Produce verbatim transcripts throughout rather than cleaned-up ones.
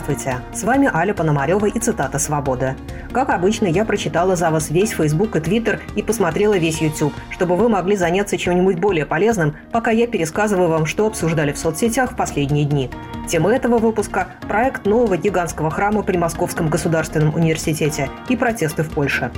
Здравствуйте! С вами Аля Пономарева и цитата «Свободы». Как обычно, я прочитала за вас весь Facebook и Twitter и посмотрела весь YouTube, чтобы вы могли заняться чем-нибудь более полезным, пока я пересказываю вам, что обсуждали в соцсетях в последние дни. Тема этого выпуска – проект нового гигантского храма при Московском государственном университете и протесты в Польше.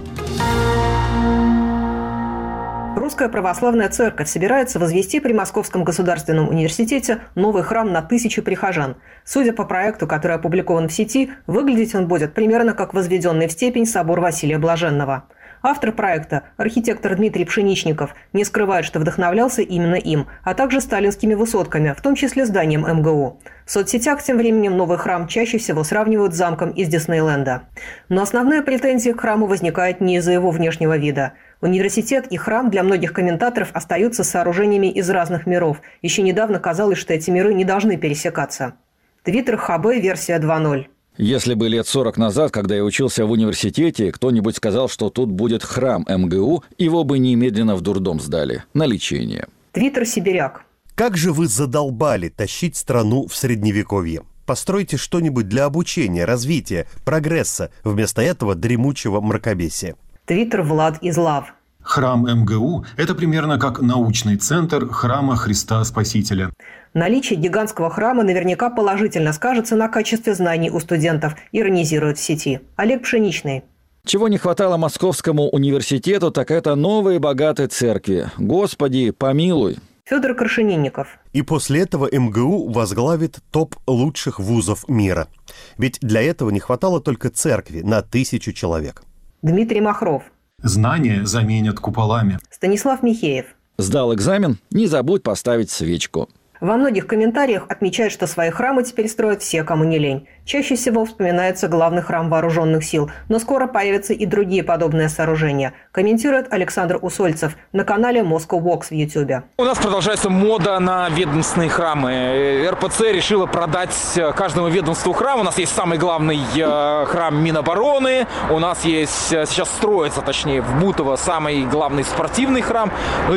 Русская православная церковь собирается возвести при Московском государственном университете новый храм на тысячу прихожан. Судя по проекту, который опубликован в сети, выглядеть он будет примерно как возведенный в степень собор Василия Блаженного. Автор проекта, архитектор Дмитрий Пшеничников, не скрывает, что вдохновлялся именно им, а также сталинскими высотками, в том числе зданием эм гэ у. В соцсетях тем временем новый храм чаще всего сравнивают с замком из Диснейленда. Но основная претензия к храму возникает не из-за его внешнего вида. Университет и храм для многих комментаторов остаются сооружениями из разных миров. Еще недавно казалось, что эти миры не должны пересекаться. Твиттер ХБ версия два ноль. Если бы лет сорок назад, когда я учился в университете, кто-нибудь сказал, что тут будет храм эм гэ у, его бы немедленно в дурдом сдали. На лечение. Твиттер Сибиряк. Как же вы задолбали тащить страну в средневековье? Постройте что-нибудь для обучения, развития, прогресса, вместо этого дремучего мракобесия. Твиттер Влад Излав. Храм эм гэ у – это примерно как научный центр храма Христа Спасителя. Наличие гигантского храма наверняка положительно скажется на качестве знаний у студентов, иронизируют в сети. Олег Пшеничный. Чего не хватало Московскому университету, так это новые богатые церкви. Господи, помилуй. Федор Крашенинников. И после этого эм гэ у возглавит топ лучших вузов мира. Ведь для этого не хватало только церкви на тысячу человек. Дмитрий Махров. Знания заменят куполами. Станислав Михеев. Сдал экзамен? Не забудь поставить свечку. Во многих комментариях отмечают, что свои храмы теперь строят все, кому не лень. Чаще всего вспоминается главный храм вооруженных сил, но скоро появятся и другие подобные сооружения, комментирует Александр Усольцев на канале Moscow Walks в Ютубе. У нас продолжается мода на ведомственные храмы. эр пэ цэ решила продать каждому ведомству храм. У нас есть самый главный э, храм Минобороны, у нас есть, сейчас строится, точнее, в Бутово самый главный спортивный храм,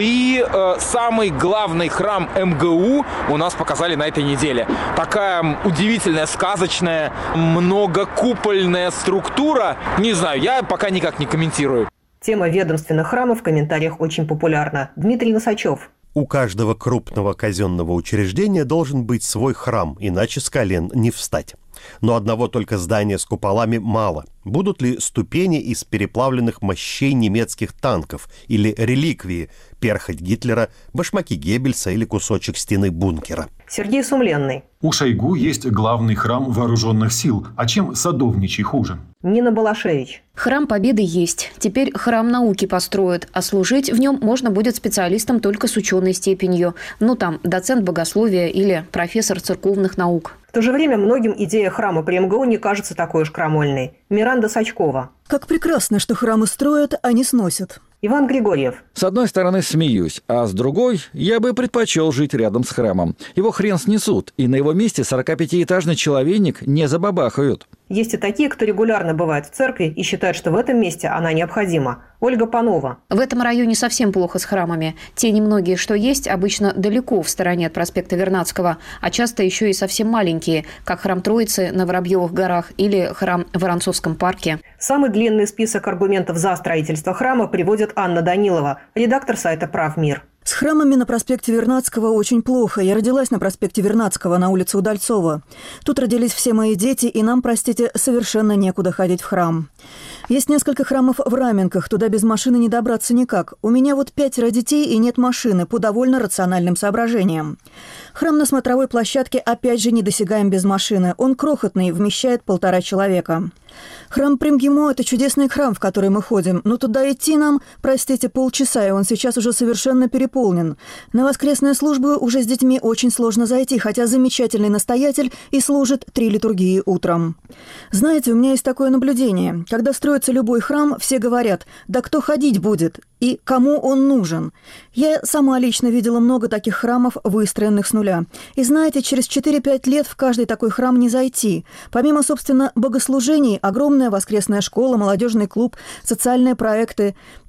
и э, самый главный храм эм гэ у у нас показали на этой неделе. Такая удивительная, сказочная, многокупольная структура. Не знаю, я пока никак не комментирую. Тема ведомственных храмов в комментариях очень популярна. Дмитрий Носачев. У каждого крупного казенного учреждения должен быть свой храм, иначе с колен не встать. Но одного только здания с куполами мало. Будут ли ступени из переплавленных мощей немецких танков или реликвии, перхоть Гитлера, башмаки Геббельса или кусочек стены бункера? Сергей Сумленный. У Шойгу есть главный храм вооруженных сил. А чем садовничий хуже? Нина Балашевич. Храм Победы есть. Теперь храм науки построят, а служить в нем можно будет специалистам только с ученой степенью. Ну там, доцент богословия или профессор церковных наук. В то же время многим идея храма при эм гэ у не кажется такой уж крамольной. Миранда Сачкова. Как прекрасно, что храмы строят, а не сносят. Иван Григорьев. С одной стороны смеюсь, а с другой я бы предпочел жить рядом с храмом. Его хрен снесут, и на его месте сорокапятиэтажный человейник не забабахают. Есть и такие, кто регулярно бывает в церкви и считает, что в этом месте она необходима. Ольга Панова. В этом районе совсем плохо с храмами. Те немногие, что есть, обычно далеко в стороне от проспекта Вернадского, а часто еще и совсем маленькие, как храм Троицы на Воробьевых горах или храм в Воронцовском парке. Самый длинный список аргументов за строительство храма приводит Анна Данилова, редактор сайта «Правмир». С храмами на проспекте Вернадского очень плохо. Я родилась на проспекте Вернадского, на улице Удальцова. Тут родились все мои дети, и нам, простите, совершенно некуда ходить в храм. Есть несколько храмов в Раменках, туда без машины не добраться никак. У меня вот пятеро детей и нет машины, по довольно рациональным соображениям. Храм на смотровой площадке опять же недосягаем без машины. Он крохотный, вмещает полтора человека. Храм Примгимо – это чудесный храм, в который мы ходим, но туда идти нам, простите, полчаса, и он сейчас уже совершенно переполнен. На воскресные службы уже с детьми очень сложно зайти, хотя замечательный настоятель и служит три литургии утром. Знаете, у меня есть такое наблюдение. Когда строится любой храм, все говорят: «Да кто ходить будет?» и «Кому он нужен?». Я сама лично видела много таких храмов, выстроенных с нуля. И знаете, через четыре-пять лет в каждый такой храм не зайти. Помимо, собственно, богослужений, огромная воскресная школа, молодежный клуб, социальные проекты.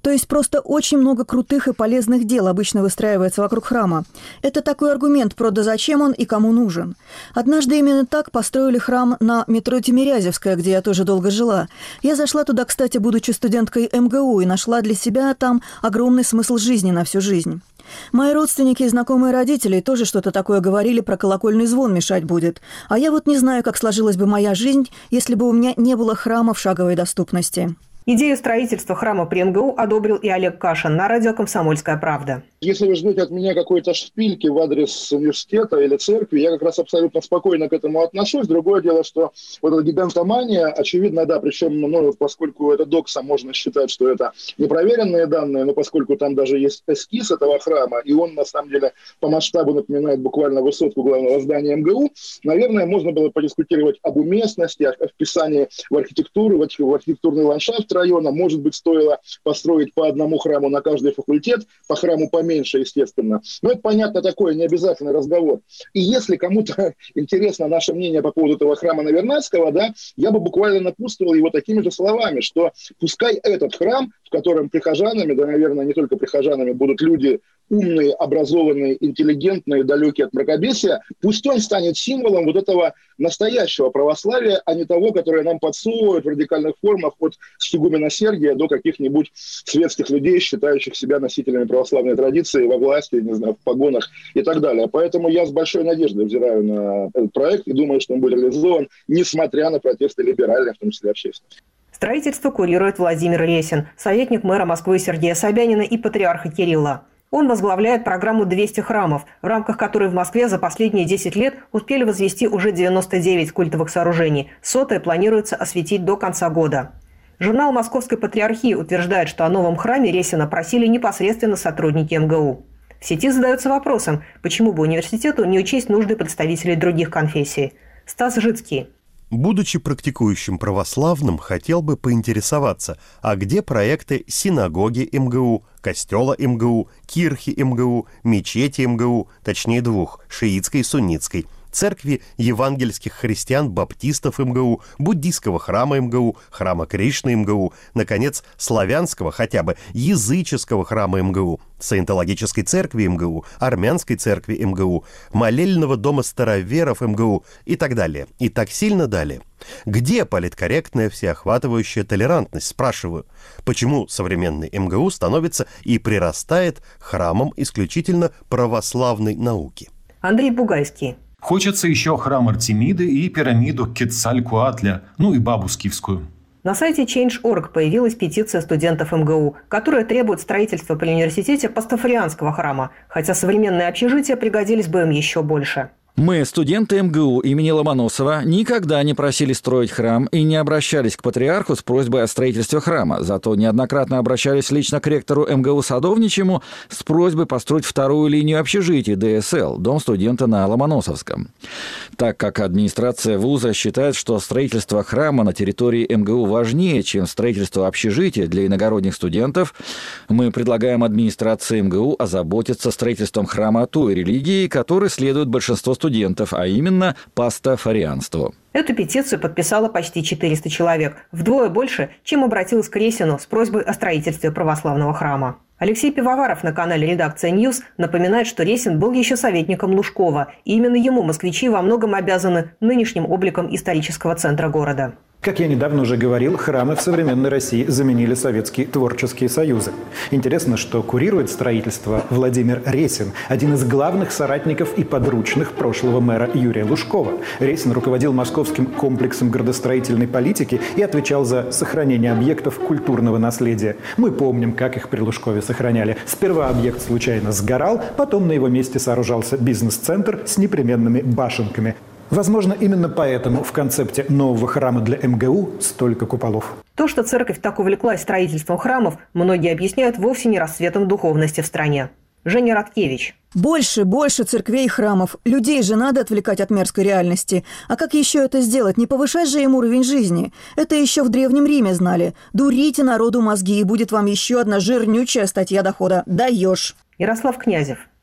То есть просто очень много крутых и полезных дел обычно выстраивается вокруг храма. Это такой аргумент про «да зачем он и кому нужен?». Однажды именно так построили храм на метро Тимирязевская, где я тоже долго жила. Я зашла туда, кстати, будучи студенткой эм гэ у, и нашла для себя там огромный смысл жизни на всю жизнь. Мои родственники и знакомые родители тоже что-то такое говорили про колокольный звон мешать будет. А я вот не знаю, как сложилась бы моя жизнь, если бы у меня не было храма в шаговой доступности. Идею строительства храма при эм гэ у одобрил и Олег Кашин на радио «Комсомольская правда». Если вы ждете от меня какой-то шпильки в адрес университета или церкви, я как раз абсолютно спокойно к этому отношусь. Другое дело, что вот эта гигантомания, очевидно, да, причем, ну, поскольку это докса, можно считать, что это непроверенные данные, но поскольку там даже есть эскиз этого храма, и он, на самом деле, по масштабу напоминает буквально высотку главного здания эм гэ у, наверное, можно было подискутировать об уместности, о вписании в архитектуру, в архитектурный ландшафт района. Может быть, стоило построить по одному храму на каждый факультет, по храму поменьше, естественно. Но это, понятно, такой необязательный разговор. И если кому-то интересно наше мнение по поводу этого храма на Вернадского, да, я бы буквально напутствовал его такими же словами, что пускай этот храм, в котором прихожанами, да, наверное, не только прихожанами, будут люди умные, образованные, интеллигентные, далекие от мракобесия, пусть он станет символом вот этого настоящего православия, а не того, которое нам подсовывают в радикальных формах от сигумена Сергия до каких-нибудь светских людей, считающих себя носителями православной традиции во власти, не знаю, в погонах и так далее. Поэтому я с большой надеждой взираю на этот проект и думаю, что он будет реализован, несмотря на протесты либеральной, в том числе общественности. Строительство курирует Владимир Ресин, советник мэра Москвы Сергея Собянина и патриарха Кирилла. Он возглавляет программу «двести храмов», в рамках которой в Москве за последние десять лет успели возвести уже девяносто девять культовых сооружений. Сотое планируется осветить до конца года. Журнал Московской патриархии утверждает, что о новом храме Ресина просили непосредственно сотрудники эм гэ у. В сети задаются вопросом, почему бы университету не учесть нужды представителей других конфессий. Стас Жицкий. Будучи практикующим православным, хотел бы поинтересоваться, а где проекты синагоги эм гэ у, костела эм гэ у, кирхи эм гэ у, мечети эм гэ у, точнее двух, шиитской и суннитской, церкви евангельских христиан-баптистов эм гэ у, буддийского храма эм гэ у, храма Кришны эм гэ у, наконец, славянского, хотя бы языческого храма эм гэ у, саентологической церкви эм гэ у, армянской церкви эм гэ у, молельного дома староверов эм гэ у и так далее. И так сильно далее. Где политкорректная всеохватывающая толерантность, спрашиваю? Почему современный эм гэ у становится и прирастает храмом исключительно православной науки? Андрей Бугайский. Хочется еще храм Артемиды и пирамиду Кецалькуатля, ну и бабу скифскую. На сайте Change точка орг появилась петиция студентов эм гэ у, которая требует строительства при университете пастафарианского храма, хотя современные общежития пригодились бы им еще больше. Мы, студенты эм гэ у имени Ломоносова, никогда не просили строить храм и не обращались к патриарху с просьбой о строительстве храма. Зато неоднократно обращались лично к ректору эм гэ у Садовничему с просьбой построить вторую линию общежития дэ эс эл, дом студента на Ломоносовском. Так как администрация вуза считает, что строительство храма на территории эм гэ у важнее, чем строительство общежития для иногородних студентов, мы предлагаем администрации эм гэ у озаботиться строительством храма той религии, которой следует большинство студентов. студентов, а именно пастафарианству. Эту петицию подписало почти четыреста человек, вдвое больше, чем обратилась к Ресину с просьбой о строительстве православного храма. Алексей Пивоваров на канале «Редакция Ньюс» напоминает, что Ресин был еще советником Лужкова, и именно ему москвичи во многом обязаны нынешним обликом исторического центра города. Как я недавно уже говорил, храмы в современной России заменили советские творческие союзы. Интересно, что курирует строительство Владимир Ресин, один из главных соратников и подручных прошлого мэра Юрия Лужкова. Ресин руководил московским комплексом градостроительной политики и отвечал за сохранение объектов культурного наследия. Мы помним, как их при Лужкове сохраняли. Сперва объект случайно сгорал, потом на его месте сооружался бизнес-центр с непременными башенками. Возможно, именно поэтому в концепте нового храма для эм гэ у столько куполов. То, что церковь так увлеклась строительством храмов, многие объясняют вовсе не расцветом духовности в стране. Женя Радкевич. Больше, больше церквей и храмов. Людей же надо отвлекать от мерзкой реальности. А как еще это сделать? Не повышать же им уровень жизни. Это еще в Древнем Риме знали. Дурите народу мозги, и будет вам еще одна жирнючая статья дохода. Даешь. Ярослав Князев.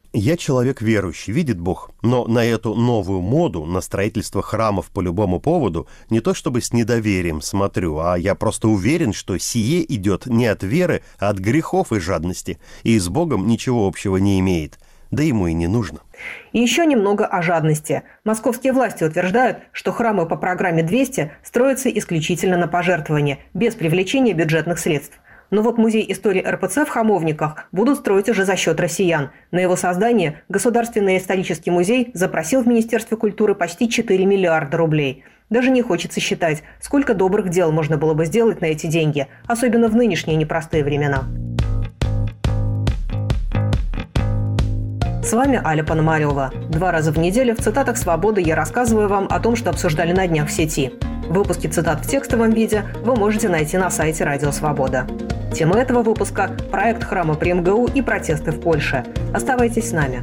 Я человек верующий, видит Бог, но на эту новую моду, на строительство храмов по любому поводу, не то чтобы с недоверием смотрю, а я просто уверен, что сие идет не от веры, а от грехов и жадности, и с Богом ничего общего не имеет, да ему и не нужно. И еще немного о жадности. Московские власти утверждают, что храмы по программе двести строятся исключительно на пожертвования, без привлечения бюджетных средств. Но вот музей истории эр пэ цэ в Хамовниках будут строить уже за счет россиян. На его создание Государственный исторический музей запросил в Министерстве культуры почти четыре миллиарда рублей. Даже не хочется считать, сколько добрых дел можно было бы сделать на эти деньги, особенно в нынешние непростые времена. С вами Аля Пономарева. Два раза в неделю в «Цитатах свободы» я рассказываю вам о том, что обсуждали на днях в сети. Выпуски цитат в текстовом виде вы можете найти на сайте «Радио Свобода». Тема этого выпуска – проект храма при эм гэ у и протесты в Польше. Оставайтесь с нами.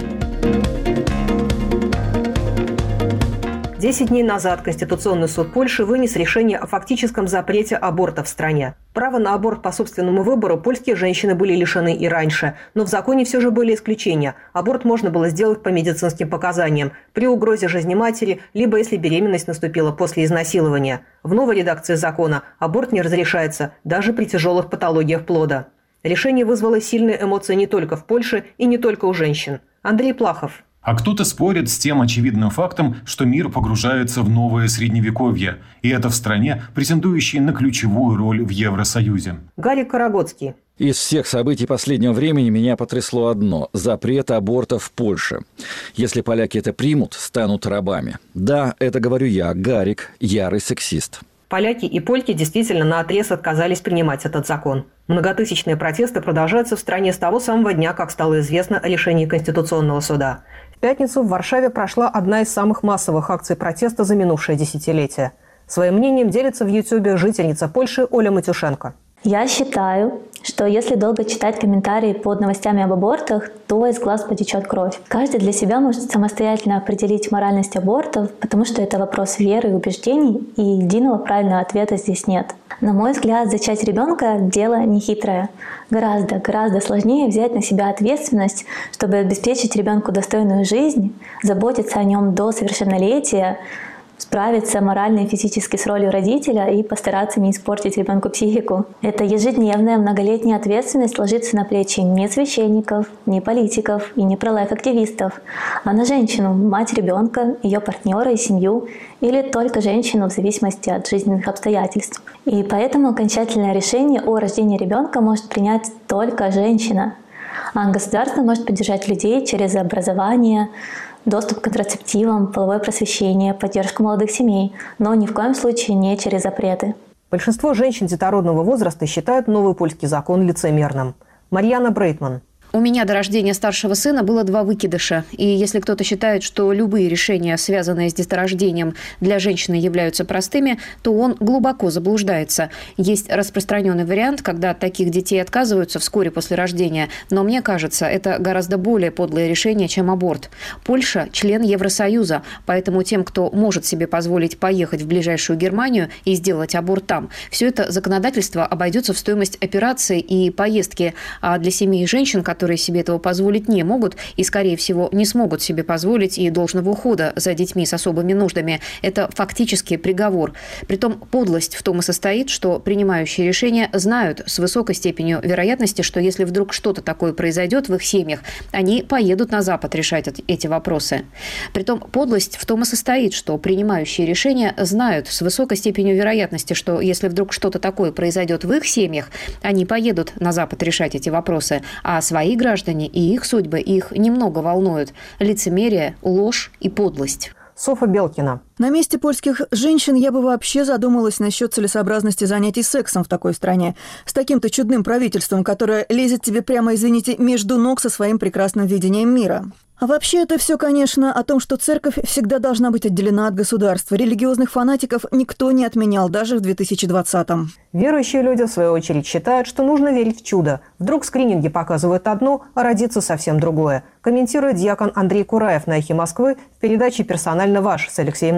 Десять дней назад Конституционный суд Польши вынес решение о фактическом запрете аборта в стране. Право на аборт по собственному выбору польские женщины были лишены и раньше, но в законе все же были исключения. Аборт можно было сделать по медицинским показаниям, при угрозе жизни матери, либо если беременность наступила после изнасилования. В новой редакции закона аборт не разрешается даже при тяжелых патологиях плода. Решение вызвало сильные эмоции не только в Польше и не только у женщин. Андрей Плахов. А кто-то спорит с тем очевидным фактом, что мир погружается в новое средневековье, и это в стране, претендующей на ключевую роль в Евросоюзе. Гарик Карагодский. Из всех событий последнего времени меня потрясло одно – запрет аборта в Польше. Если поляки это примут, станут рабами. Да, это говорю я, Гарик, ярый сексист. Поляки и польки действительно наотрез отказались принимать этот закон. Многотысячные протесты продолжаются в стране с того самого дня, как стало известно о решении Конституционного суда. В пятницу в Варшаве прошла одна из самых массовых акций протеста за минувшее десятилетие. Своим мнением делится в Ютьюбе жительница Польши Оля Матюшенко. Я считаю, что если долго читать комментарии под новостями об абортах, то из глаз потечет кровь. Каждый для себя может самостоятельно определить моральность абортов, потому что это вопрос веры и убеждений, и единого правильного ответа здесь нет. На мой взгляд, зачать ребенка – дело нехитрое. Гораздо, гораздо сложнее взять на себя ответственность, чтобы обеспечить ребенку достойную жизнь, заботиться о нем до совершеннолетия, справиться морально и физически с ролью родителя и постараться не испортить ребенку психику. Эта ежедневная многолетняя ответственность ложится на плечи не священников, не политиков и не пролайф-активистов, а на женщину, мать ребенка, ее партнера и семью, или только женщину в зависимости от жизненных обстоятельств. И поэтому окончательное решение о рождении ребенка может принять только женщина. А государство может поддержать людей через образование, доступ к контрацептивам, половое просвещение, поддержку молодых семей, но ни в коем случае не через запреты. Большинство женщин детородного возраста считают новый польский закон лицемерным. Марьяна Брейтман. У меня до рождения старшего сына было два выкидыша. И если кто-то считает, что любые решения, связанные с деторождением, для женщины являются простыми, то он глубоко заблуждается. Есть распространенный вариант, когда от таких детей отказываются вскоре после рождения. Но мне кажется, это гораздо более подлое решение, чем аборт. Польша – член Евросоюза, поэтому тем, кто может себе позволить поехать в ближайшую Германию и сделать аборт там, все это законодательство обойдется в стоимость операции и поездки. А для семей и женщин, которые которые себе этого позволить не могут и, скорее всего, не смогут себе позволить и должного ухода за детьми с особыми нуждами. Это фактически приговор. Притом подлость в том и состоит, что принимающие решения знают с высокой степенью вероятности, что если вдруг что-то такое произойдет в их семьях, они поедут на Запад решать эти вопросы. Притом подлость в том и состоит, что принимающие решения знают с высокой степенью вероятности, что если вдруг что-то такое произойдет в их семьях, они поедут на Запад решать эти вопросы, а свои граждане и их судьбы их немного волнуют. Лицемерие, ложь и подлость. Софа Белкина. На месте польских женщин я бы вообще задумалась насчет целесообразности занятий сексом в такой стране. С таким-то чудным правительством, которое лезет тебе прямо, извините, между ног со своим прекрасным видением мира. А вообще это все, конечно, о том, что церковь всегда должна быть отделена от государства. Религиозных фанатиков никто не отменял, даже в две тысячи двадцатом. Верующие люди, в свою очередь, считают, что нужно верить в чудо. Вдруг скрининги показывают одно, а родится совсем другое. Комментирует диакон Андрей Кураев на «Эхе Москвы» в передаче «Персонально ваш» с Алексеем Надеждой.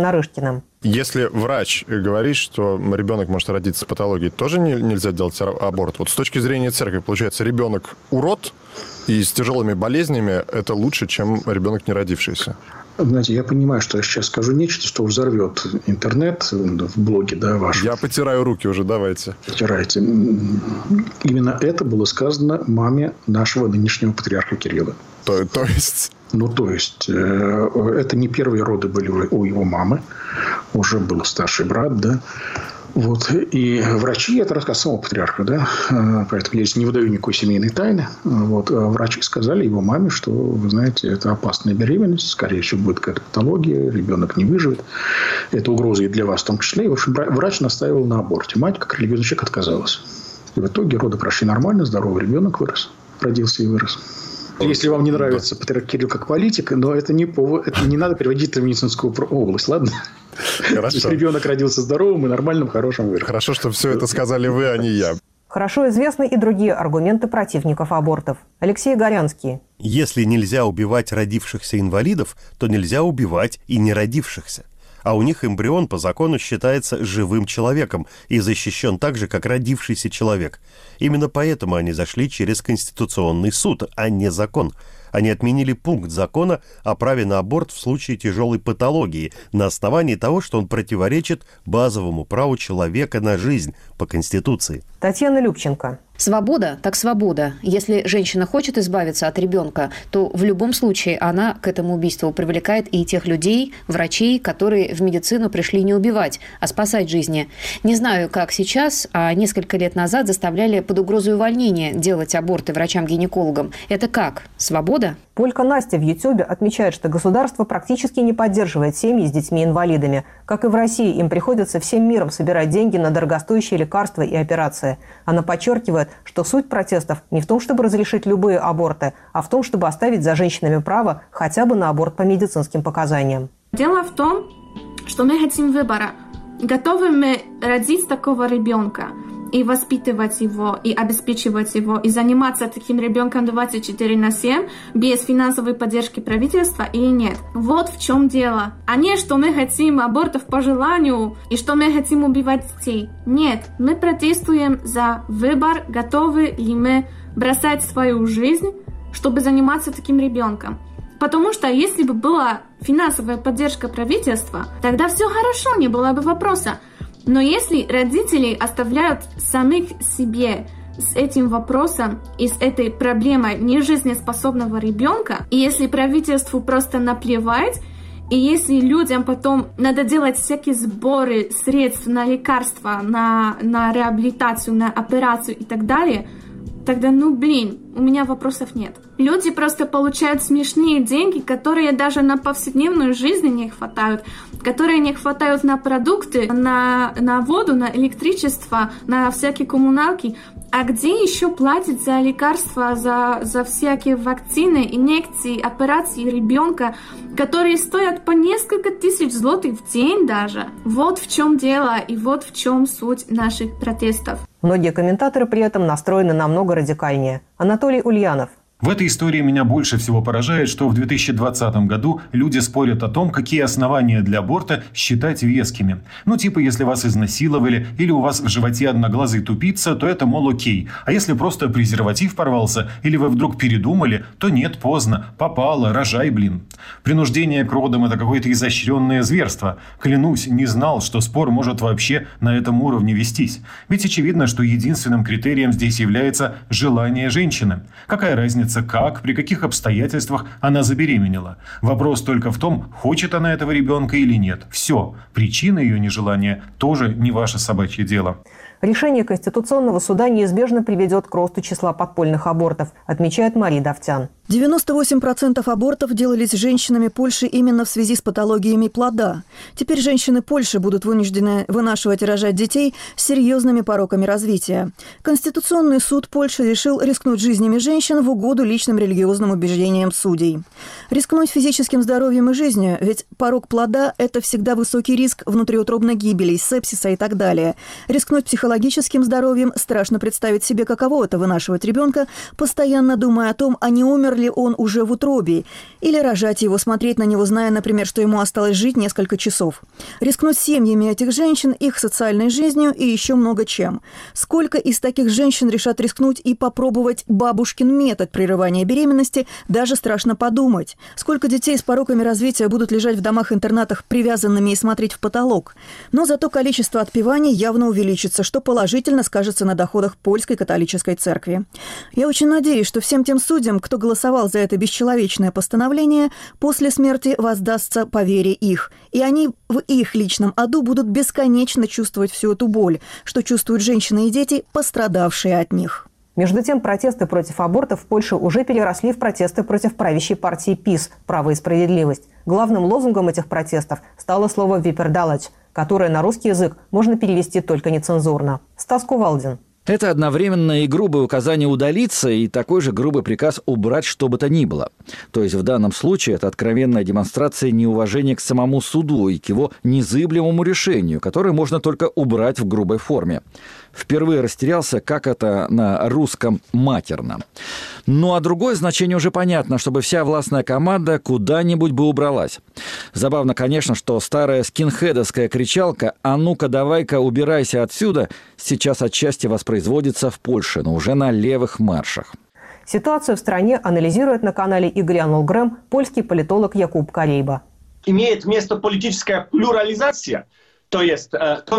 Нарышкиным. Если врач говорит, что ребенок может родиться с патологией, тоже не, нельзя делать аборт? Вот с точки зрения церкви, получается, ребенок урод и с тяжелыми болезнями – это лучше, чем ребенок не родившийся? Знаете, я понимаю, что я сейчас скажу нечто, что взорвет интернет в блоге, да, ваш. Я потираю руки уже, давайте. Потирайте. Именно это было сказано маме нашего нынешнего патриарха Кирилла. То, то есть... Ну, то есть, э, это не первые роды были у его мамы. Уже был старший брат, да. Вот. И врачи, это рассказ самого патриарха, да. Поэтому я здесь не выдаю никакой семейной тайны. Вот. Врачи сказали его маме, что, вы знаете, это опасная беременность. Скорее всего, будет какая-то патология. Ребенок не выживет. Это угроза и для вас в том числе. И, в общем, врач настаивал на аборте. Мать, как религиозный человек, отказалась. И в итоге роды прошли нормально. Здоровый ребенок вырос. Родился и вырос. Если вам не нравится патриарх Кирилл как политик, но это не повод, это не надо переводить это в медицинскую область, ладно? Хорошо. То есть ребенок родился здоровым и нормальным, хорошим вырос. Хорошо, что все это сказали вы, а не я. Хорошо известны и другие аргументы противников абортов. Алексей Горянский. Если нельзя убивать родившихся инвалидов, то нельзя убивать и не родившихся. А у них эмбрион по закону считается живым человеком и защищен так же, как родившийся человек. Именно поэтому они зашли через Конституционный суд, а не закон. Они отменили пункт закона о праве на аборт в случае тяжелой патологии на основании того, что он противоречит базовому праву человека на жизнь по Конституции. Татьяна Любченко. Свобода так свобода. Если женщина хочет избавиться от ребенка, то в любом случае она к этому убийству привлекает и тех людей, врачей, которые в медицину пришли не убивать, а спасать жизни. Не знаю, как сейчас, а несколько лет назад заставляли под угрозой увольнения делать аборты врачам-гинекологам. Это как? Свобода? Полька Настя в Ютьюбе отмечает, что государство практически не поддерживает семьи с детьми-инвалидами. Как и в России, им приходится всем миром собирать деньги на дорогостоящие лекарства и операции. Она подчеркивает, что суть протестов не в том, чтобы разрешить любые аборты, а в том, чтобы оставить за женщинами право хотя бы на аборт по медицинским показаниям. Дело в том, что мы хотим выбора. Готовы мы родить такого ребенка и воспитывать его, и обеспечивать его, и заниматься таким ребенком двадцать четыре на семь без финансовой поддержки правительства или нет? Вот в чем дело. А не, что мы хотим абортов по желанию и что мы хотим убивать детей. Нет, мы протестуем за выбор, готовы ли мы бросать свою жизнь, чтобы заниматься таким ребенком. Потому что если бы была финансовая поддержка правительства, тогда все хорошо, не было бы вопроса. Но если родители оставляют самих себе с этим вопросом и с этой проблемой нежизнеспособного ребенка, и если правительству просто наплевать, и если людям потом надо делать всякие сборы средств на лекарства, на, на реабилитацию, на операцию и так далее, тогда, ну блин, у меня вопросов нет. Люди просто получают смешные деньги, которые даже на повседневную жизнь не хватают, которые не хватают на продукты, на, на воду, на электричество, на всякие коммуналки. А где еще платить за лекарства, за, за всякие вакцины, инъекции, операции ребенка, которые стоят по несколько тысяч злотых в день даже? Вот в чем дело и вот в чем суть наших протестов. Многие комментаторы при этом настроены намного радикальнее. Анатолий Ульянов. В этой истории меня больше всего поражает, что в две тысячи двадцатом году люди спорят о том, какие основания для аборта считать вескими. Ну типа, если вас изнасиловали или у вас в животе одноглазый тупица, то это, мол, окей. А если просто презерватив порвался или вы вдруг передумали, то нет, поздно, попало, рожай, блин. Принуждение к родам – это какое-то изощренное зверство. Клянусь, не знал, что спор может вообще на этом уровне вестись. Ведь очевидно, что единственным критерием здесь является желание женщины. Какая разница, как, при каких обстоятельствах она забеременела. Вопрос только в том, хочет она этого ребенка или нет. Все. Причина ее нежелания тоже не ваше собачье дело. Решение Конституционного суда неизбежно приведет к росту числа подпольных абортов, отмечает Мария Давтян. девяносто восемь процентов абортов делались женщинами Польши именно в связи с патологиями плода. Теперь женщины Польши будут вынуждены вынашивать и рожать детей с серьезными пороками развития. Конституционный суд Польши решил рискнуть жизнями женщин в угоду личным религиозным убеждениям судей. Рискнуть физическим здоровьем и жизнью, ведь порок плода – это всегда высокий риск внутриутробной гибели, сепсиса и так далее. Рискнуть психологическим здоровьем – страшно представить себе, каково это вынашивать ребенка, постоянно думая о том, а не умер ли он уже в утробе, или рожать его, смотреть на него, зная, например, что ему осталось жить несколько часов. Рискнуть семьями этих женщин, их социальной жизнью и еще много чем. Сколько из таких женщин решат рискнуть и попробовать бабушкин метод прерывания беременности, даже страшно подумать. Сколько детей с пороками развития будут лежать в домах-интернатах привязанными и смотреть в потолок. Но зато количество отпеваний явно увеличится, что положительно скажется на доходах польской католической церкви. Я очень надеюсь, что всем тем судьям, кто голосовал за это бесчеловечное постановление, после смерти воздастся по вере их. И они в их личном аду будут бесконечно чувствовать всю эту боль, что чувствуют женщины и дети, пострадавшие от них. Между тем, протесты против абортов в Польше уже переросли в протесты против правящей партии ПиS «Право и справедливость». Главным лозунгом этих протестов стало слово «випердалач», которое на русский язык можно перевести только нецензурно. Стас Кувалдин. Это одновременно и грубое указание удалиться, и такой же грубый приказ убрать что бы то ни было. То есть в данном случае это откровенная демонстрация неуважения к самому суду и к его незыблемому решению, которое можно только убрать в грубой форме. Впервые растерялся, как это на русском матерно. Ну а другое значение уже понятно, чтобы вся властная команда куда-нибудь бы убралась. Забавно, конечно, что старая скинхедовская кричалка «А ну-ка, давай-ка, убирайся отсюда» сейчас отчасти воспроизводится в Польше, но уже на левых маршах. Ситуацию в стране анализирует на канале «Игорь Аннулгрэм» польский политолог Якуб Карейба. Имеет место политическая плюрализация. То есть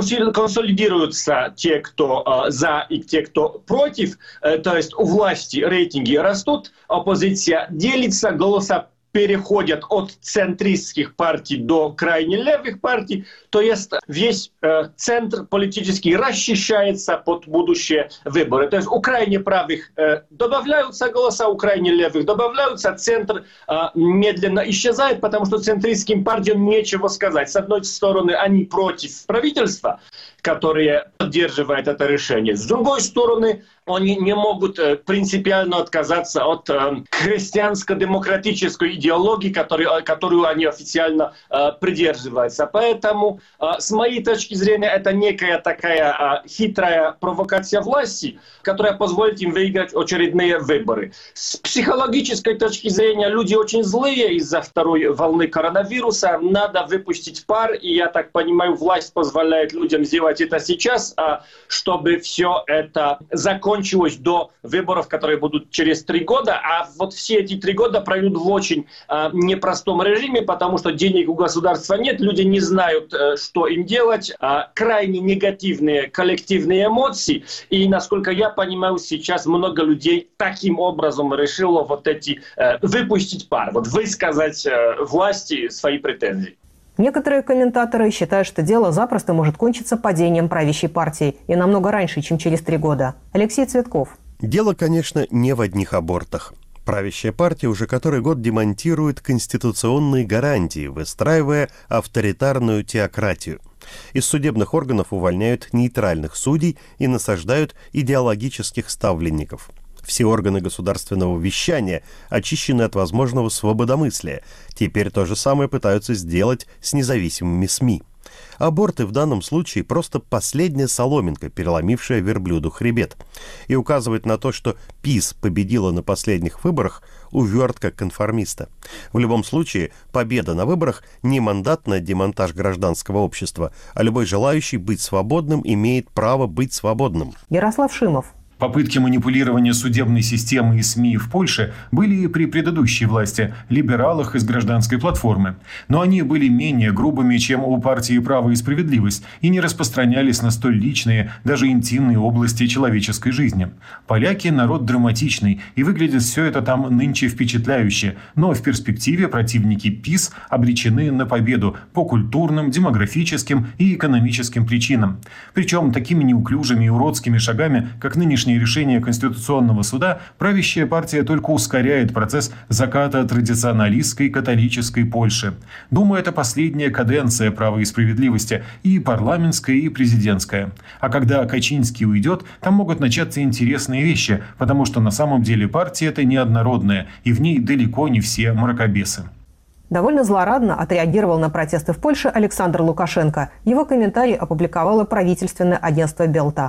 консолидируются те, кто за, и те, кто против. То есть у власти рейтинги растут, оппозиция делится, голоса переходят от центристских партий до крайне левых партий. То есть весь э, центр политический расчищается под будущие выборы. То есть у крайне правых э, добавляются голоса, у крайне левых добавляются. Центр э, медленно исчезает, потому что центристским партиям нечего сказать. С одной стороны, они против правительства, которое поддерживает это решение. С другой стороны, они не могут э, принципиально отказаться от э, христианско-демократической идеологии, которую, которую они официально э, придерживаются. Поэтому, э, с моей точки зрения, это некая такая э, хитрая провокация власти, которая позволит им выиграть очередные выборы. С психологической точки зрения, люди очень злые из-за второй волны коронавируса. Надо выпустить пар, и, я так понимаю, власть позволяет людям сделать это сейчас, чтобы все это закончилось до выборов, которые будут через три года. А вот все эти три года пройдут в очень непростом режиме, потому что денег у государства нет, люди не знают, что им делать, крайне негативные коллективные эмоции. И, насколько я понимаю, сейчас много людей таким образом решило вот эти выпустить пар, вот высказать власти свои претензии. Некоторые комментаторы считают, что дело запросто может кончиться падением правящей партии и намного раньше, чем через три года. Алексей Цветков. Дело, конечно, не в одних абортах. Правящая партия уже который год демонтирует конституционные гарантии, выстраивая авторитарную теократию. Из судебных органов увольняют нейтральных судей и насаждают идеологических ставленников. Все органы государственного вещания очищены от возможного свободомыслия. Теперь то же самое пытаются сделать с независимыми СМИ. Аборты в данном случае просто последняя соломинка, переломившая верблюду хребет. И указывает на то, что ПиS победила на последних выборах увертка конформиста. В любом случае, победа на выборах не мандат на демонтаж гражданского общества, а любой желающий быть свободным имеет право быть свободным. Ярослав Шимов. Попытки манипулирования судебной системы и СМИ в Польше были и при предыдущей власти, либералах из гражданской платформы. Но они были менее грубыми, чем у партии «Право и справедливость» и не распространялись на столь личные, даже интимные области человеческой жизни. Поляки – народ драматичный, и выглядит все это там нынче впечатляюще. Но в перспективе противники ПиS обречены на победу по культурным, демографическим и экономическим причинам. Причем такими неуклюжими и уродскими шагами, как нынешний решение Конституционного суда, правящая партия только ускоряет процесс заката традиционалистской католической Польши. Думаю, это последняя каденция «Права и справедливости» и парламентская, и президентская. А когда Качинский уйдет, там могут начаться интересные вещи, потому что на самом деле партия эта неоднородная, и в ней далеко не все мракобесы. Довольно злорадно отреагировал на протесты в Польше Александр Лукашенко. Его комментарий опубликовало правительственное агентство «Белта».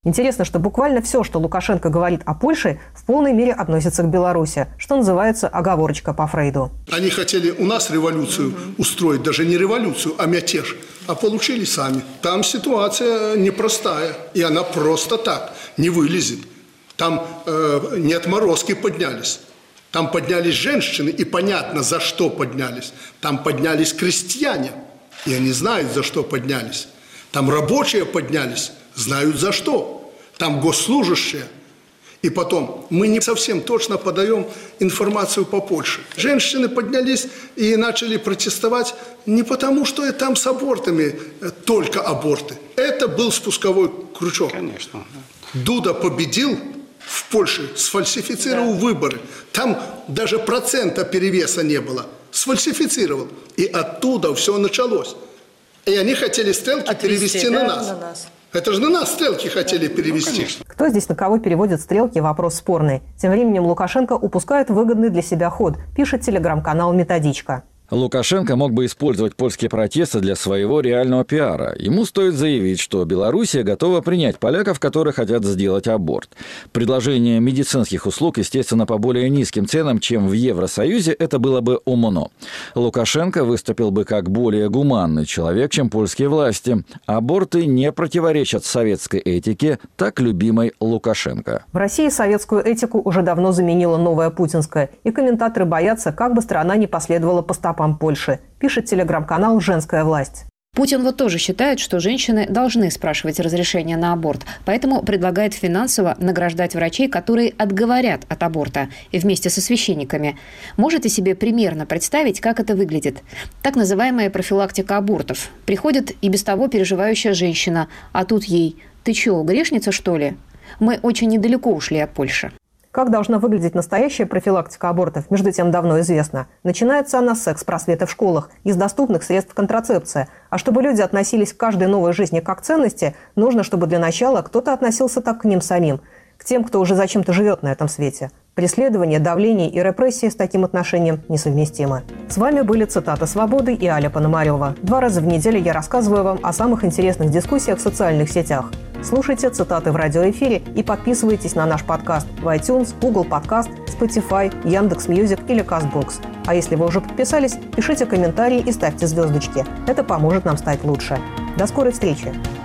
Интересно, что буквально все, что Лукашенко говорит о Польше, в полной мере относится к Беларуси, что называется оговорочка по Фрейду. Они хотели у нас революцию устроить, даже не революцию, а мятеж, а получили сами. Там ситуация непростая, и она просто так не вылезет. Там э, не отморозки поднялись. Там поднялись женщины, и понятно, за что поднялись. Там поднялись крестьяне, и они знают, за что поднялись. Там рабочие поднялись, знают за что. Там госслужащие. И потом, мы не совсем точно подаем информацию по Польше. Женщины поднялись и начали протестовать не потому, что и там с абортами только аборты. Это был спусковой крючок. Конечно. Дуда победил в Польше, сфальсифицировал да. выборы. Там даже процента перевеса не было. Сфальсифицировал. И оттуда все началось. И они хотели стрелки Отвести, перевести да, на нас. На нас. Это же на нас стрелки хотели да, перевести. Ну, кто здесь на кого переводит стрелки – вопрос спорный. Тем временем Лукашенко упускает выгодный для себя ход, пишет телеграм-канал «Методичка». Лукашенко мог бы использовать польские протесты для своего реального пиара. Ему стоит заявить, что Белоруссия готова принять поляков, которые хотят сделать аборт. Предложение медицинских услуг, естественно, по более низким ценам, чем в Евросоюзе, это было бы умно. Лукашенко выступил бы как более гуманный человек, чем польские власти. Аборты не противоречат советской этике, так любимой Лукашенко. В России советскую этику уже давно заменила новая путинская, и комментаторы боятся, как бы страна не последовала по стопам Польши, пишет телеграм-канал «Женская власть». Путин вот тоже считает, что женщины должны спрашивать разрешение на аборт, поэтому предлагает финансово награждать врачей, которые отговорят от аборта, и вместе со священниками. Можете себе примерно представить, как это выглядит? Так называемая профилактика абортов. Приходит и без того переживающая женщина, а тут ей: «Ты чё, грешница, что ли?» Мы очень недалеко ушли от Польши. Как должна выглядеть настоящая профилактика абортов, между тем давно известно. Начинается она с секс-просвета в школах, из доступных средств контрацепции. А чтобы люди относились к каждой новой жизни как к ценности, нужно, чтобы для начала кто-то относился так к ним самим, к тем, кто уже зачем-то живет на этом свете. Преследование, давление и репрессии с таким отношением несовместимы. С вами были «Цитаты свободы» и Аля Пономарева. Два раза в неделю я рассказываю вам о самых интересных дискуссиях в социальных сетях. Слушайте «Цитаты» в радиоэфире и подписывайтесь на наш подкаст в iTunes, Google Podcast, Spotify, Яндекс.Мьюзик или Castbox. А если вы уже подписались, пишите комментарии и ставьте звездочки. Это поможет нам стать лучше. До скорой встречи!